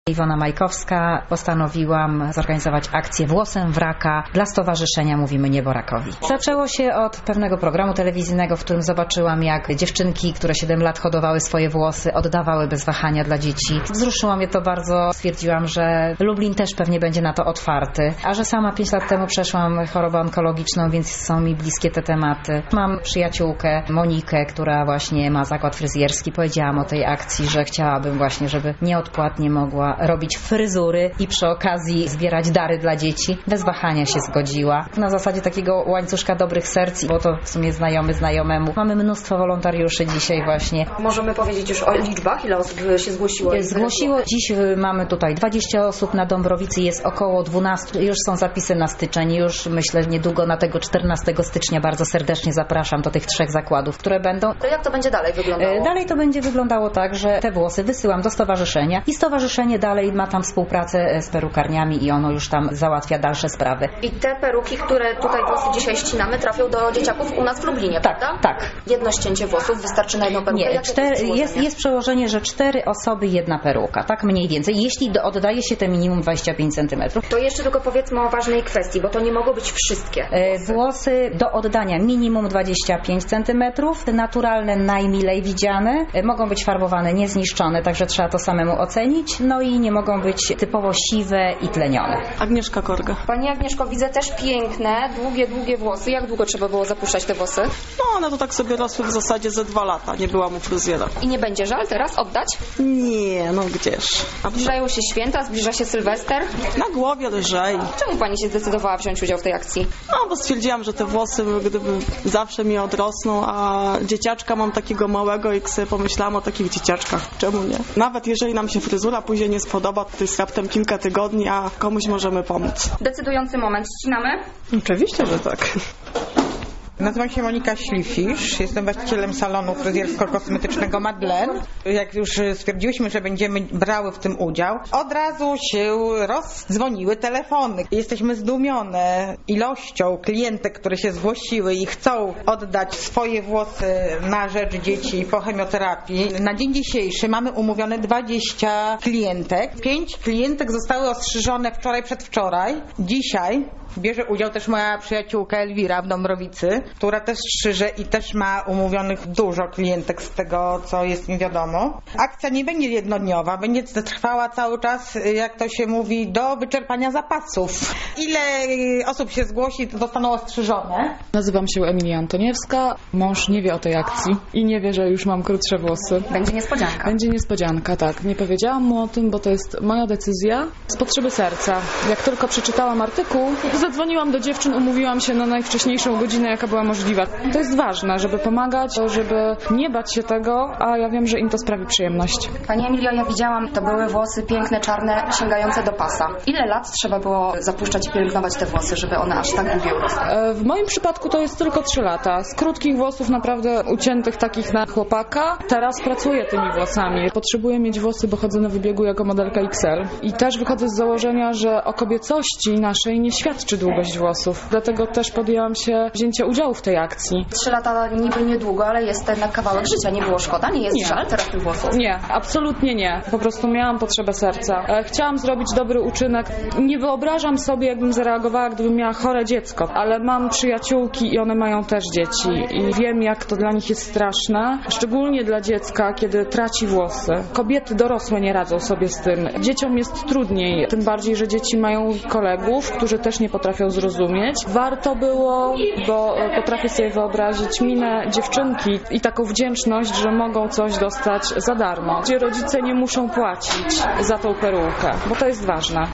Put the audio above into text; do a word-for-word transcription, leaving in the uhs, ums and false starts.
Iwona Majkowska. Postanowiłam zorganizować akcję Włosem w raka dla Stowarzyszenia Mówimy Niebo Rakowi. Zaczęło się od pewnego programu telewizyjnego, w którym zobaczyłam, jak dziewczynki, które siedem lat hodowały swoje włosy, oddawały bez wahania dla dzieci. Wzruszyło mnie to bardzo. Stwierdziłam, że Lublin też pewnie będzie na to otwarty, a że sama pięć lat temu przeszłam chorobę onkologiczną, więc są mi bliskie te tematy. Mam przyjaciółkę Monikę, która właśnie ma zakład fryzjerski. Powiedziałam o tej akcji, że chciałabym właśnie, żeby nieodpłatnie mogła robić fryzury i przy okazji zbierać dary dla dzieci. Bez wahania się zgodziła. Na zasadzie takiego łańcuszka dobrych serc, bo to w sumie znajomy znajomemu. Mamy mnóstwo wolontariuszy dzisiaj właśnie. Możemy powiedzieć już o liczbach? Ile osób się zgłosiło? Zgłosiło. Dziś mamy tutaj dwadzieścia osób, na Dąbrowicy jest około dwanaście. Już są zapisy na styczeń. Już myślę, niedługo na tego czternastego stycznia bardzo serdecznie zapraszam do tych trzech zakładów, które będą. To jak to będzie dalej wyglądało? Dalej to będzie wyglądało tak, że te włosy wysyłam do stowarzyszenia i stowarzyszenie dalej ma tam współpracę z perukarniami i ono już tam załatwia dalsze sprawy. I te peruki, które tutaj włosy dzisiaj ścinamy, trafią do dzieciaków u nas w Lublinie, tak, prawda? Tak. Jedno ścięcie włosów wystarczy na jedną perukę? Nie, cztery, jest, jest przełożenie, że cztery osoby, jedna peruka, tak mniej więcej, jeśli do, oddaje się te minimum dwadzieścia pięć centymetrów. To jeszcze tylko powiedzmy o ważnej kwestii, bo to nie mogą być wszystkie włosy. Włosy do oddania minimum dwadzieścia pięć centymetrów, naturalne najmilej widziane, mogą być farbowane, niezniszczone, także trzeba to samemu ocenić, no i nie mogą być typowo siwe i tlenione. Agnieszka Korga. Pani Agnieszko, widzę też piękne, długie, długie włosy. Jak długo trzeba było zapuszczać te włosy? No one to tak sobie rosły w zasadzie ze dwa lata, nie byłam u fryzjera. I nie będzie żal teraz oddać? Nie, no gdzież. A zbliżają się święta, zbliża się Sylwester? Na głowie lżej. Czemu pani się zdecydowała wziąć udział w tej akcji? No, bo stwierdziłam, że te włosy gdyby zawsze mi odrosną, a dzieciaczka mam takiego małego i sobie pomyślałam o takich dzieciaczkach. Czemu nie? Nawet jeżeli nam się fryzura później nie spodoba, to jest raptem kilka tygodni, a komuś możemy pomóc. Decydujący moment. Ścinamy? Oczywiście, że tak. Nazywam się Monika Ślifisz, jestem właścicielem salonu fryzjersko-kosmetycznego Madeleine. Jak już stwierdziłyśmy, że będziemy brały w tym udział, od razu się rozdzwoniły telefony. Jesteśmy zdumione ilością klientek, które się zgłosiły i chcą oddać swoje włosy na rzecz dzieci po chemioterapii. Na dzień dzisiejszy mamy umówione dwadzieścia klientek. pięć klientek zostały ostrzyżone wczoraj, przedwczoraj. Dzisiaj bierze udział też moja przyjaciółka Elwira w Dąbrowicy, która też strzyże i też ma umówionych dużo klientek z tego, co jest mi wiadomo. Akcja nie będzie jednodniowa, będzie trwała cały czas, jak to się mówi, do wyczerpania zapasów. Ile osób się zgłosi, to zostaną ostrzyżone. Nazywam się Emilia Antoniewska. Mąż nie wie o tej akcji i nie wie, że już mam krótsze włosy. Będzie niespodzianka. Będzie niespodzianka, tak. Nie powiedziałam mu o tym, bo to jest moja decyzja z potrzeby serca. Jak tylko przeczytałam artykuł, zadzwoniłam do dziewczyn, umówiłam się na najwcześniejszą godzinę, jaka była możliwa. To jest ważne, żeby pomagać, żeby nie bać się tego, a ja wiem, że im to sprawi przyjemność. Pani Emilio, ja widziałam, to były włosy piękne, czarne, sięgające do pasa. Ile lat trzeba było zapuszczać i pielęgnować te włosy, żeby one aż tak długie urosły? W moim przypadku to jest tylko trzy lata. Z krótkich włosów, naprawdę uciętych takich na chłopaka. Teraz pracuję tymi włosami. Potrzebuję mieć włosy, bo chodzę na wybiegu jako modelka X L. I też wychodzę z założenia, że o kobiecości naszej nie świadczy długość włosów. Dlatego też podjęłam się wzięcia udziału w tej akcji. Trzy lata niby niedługo, ale jest jednak kawałek życia. Nie było szkoda? Nie jest nie. żal teraz tych włosów? Nie, absolutnie nie. Po prostu miałam potrzebę serca. Chciałam zrobić dobry uczynek. Nie wyobrażam sobie, jakbym zareagowała, gdybym miała chore dziecko, ale mam przyjaciółki i one mają też dzieci i wiem, jak to dla nich jest straszne, szczególnie dla dziecka, kiedy traci włosy. Kobiety dorosłe nie radzą sobie z tym. Dzieciom jest trudniej, tym bardziej, że dzieci mają kolegów, którzy też nie potrafią zrozumieć. Warto było, bo potrafię sobie wyobrazić minę dziewczynki i taką wdzięczność, że mogą coś dostać za darmo, gdzie rodzice nie muszą płacić za tą perukę, bo to jest ważne.